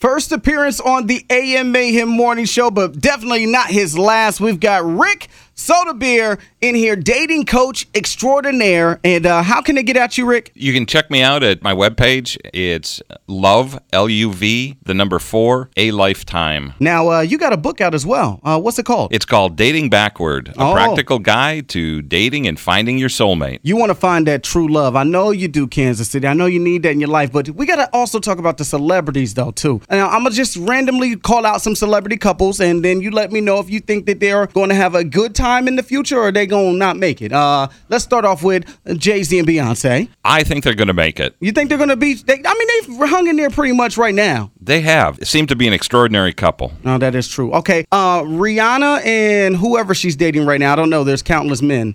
First appearance on the AM Mayhem Morning Show, but definitely not his last. We've got Rick Soda Beer in here, dating coach extraordinaire. And how can they get at you, Rick? You can check me out at my webpage. It's Love, L-U-V, the number 4, A Lifetime. Now, you got a book out as well. What's it called? It's called Dating Backward, a practical guide to dating and finding your soulmate. You want to find that true love. I know you do, Kansas City. I know you need that in your life, but we got to also talk about the celebrities, though, too. Now, I'm going to just randomly call out some celebrity couples, and then you let me know if you think that they're going to have a good time in the future or they going to not make it. Let's start off with Jay-Z and Beyonce. I think they're going to make it. You think they're going to be? They've hung in there pretty much right now. They have. It seemed to be an extraordinary couple. No, that is true. Okay, Rihanna and whoever she's dating right now. I don't know. There's countless men.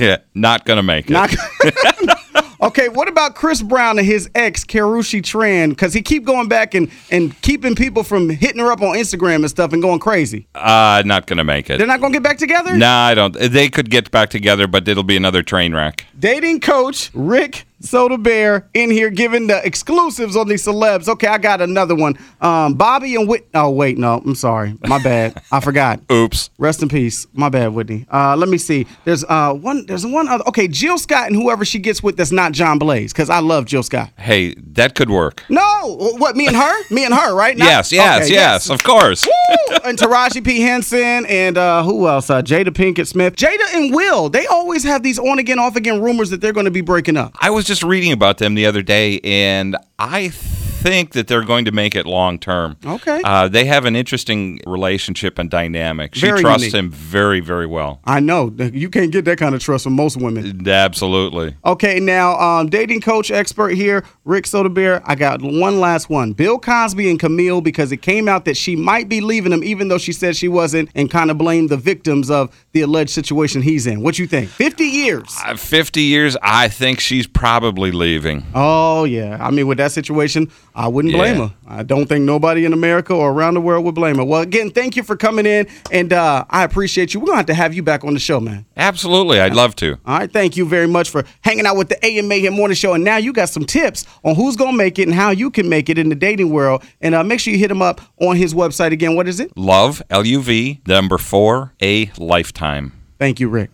Not going to make it. Okay, what about Chris Brown and his ex, Karrueche Tran? Because he keep going back and keeping people from hitting her up on Instagram and stuff and going crazy. Not going to make it. They're not going to get back together? No, I don't. They could get back together, but it'll be another train wreck. Dating coach Rick Soda Bear in here giving the exclusives on these celebs. Okay, I got another one. Bobby and Whitney. Oh, wait, no. I'm sorry. My bad. I forgot. Oops. Rest in peace. My bad, Whitney. Let me see. There's one other. Okay, Jill Scott and whoever she gets with that's not John Blaze, because I love Jill Scott. Hey, that could work. No. What, me and her? Me and her, right? Yes, of course. Woo! And Taraji P. Henson and who else? Jada Pinkett Smith. Jada and Will, they always have these on-again, off-again rumors that they're going to be breaking up. I was just reading about them the other day, and I think that they're going to make it long term. Okay. They have an interesting relationship and dynamic. She Very trusts unique. him very, very well. I know. You can't get that kind of trust from most women. Absolutely. Okay, now, dating coach expert here, Rick Soda Bear. I got one last one. Bill Cosby and Camille, because it came out that she might be leaving him, even though she said she wasn't, and kind of blamed the victims of the alleged situation he's in. What you think? 50 years. 50 years, I think she's probably leaving. Oh, yeah. I mean, with that situation, I wouldn't blame her. I don't think nobody in America or around the world would blame her. Well, again, thank you for coming in, and I appreciate you. We're going to have you back on the show, man. Absolutely. I'd love to. All right. Thank you very much for hanging out with the AM Mayhem Morning Show. And now you got some tips on who's going to make it and how you can make it in the dating world. And make sure you hit him up on his website again. What is it? Love, L-U-V, the number 4, A Lifetime. Thank you, Rick.